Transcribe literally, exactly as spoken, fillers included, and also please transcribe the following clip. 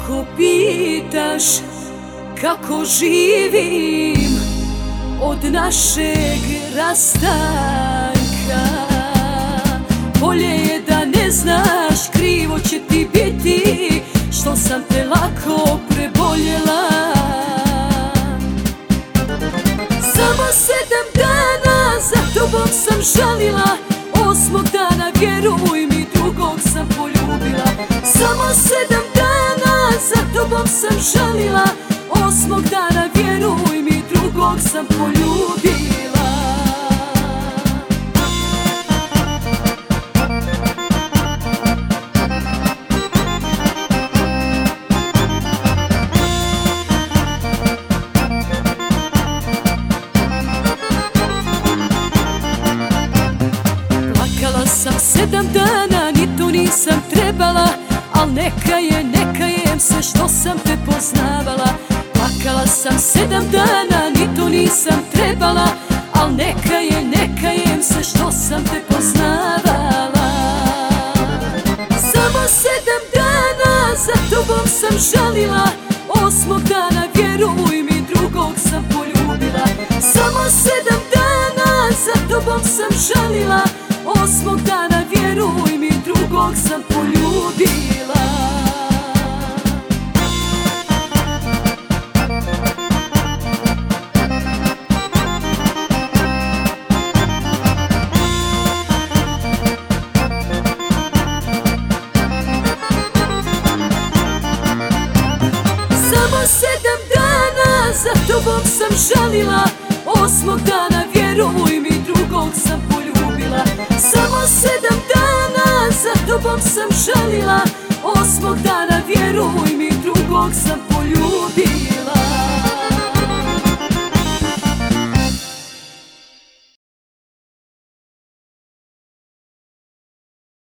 Ako pitaš kako živim od našeg rastanka, bolje je da ne znaš, krivo će ti biti što sam te lako preboljela. Samo sedam dana za tobom sam žalila, osmog dana vjeruj mi drugog sam poljubila. Samo sedam dana za tobom sam žalila, osmog dana vjeruj mi drugog sam poljubila. Plakala sam sedam dana, ni to nisam trebala, al neka je, neka jem se što sam te poznavala. Plakala sam sedam dana, ni to nisam trebala, al neka je, neka jem se što sam te poznavala. Samo sedam dana za tobom sam žalila, osmog dana vjeruj mi drugog sam poljubila. Samo sedam dana za tobom sam žalila, osmog dana vjeruj mi drugog sam poljubila. Samo sedam dana za tobom sam žalila, osmog dana vjeruj mi drugog sam poljubila. Samo sedam dana za tobom sam žalila, osmog dana vjeruj mi drugog sam poljubila.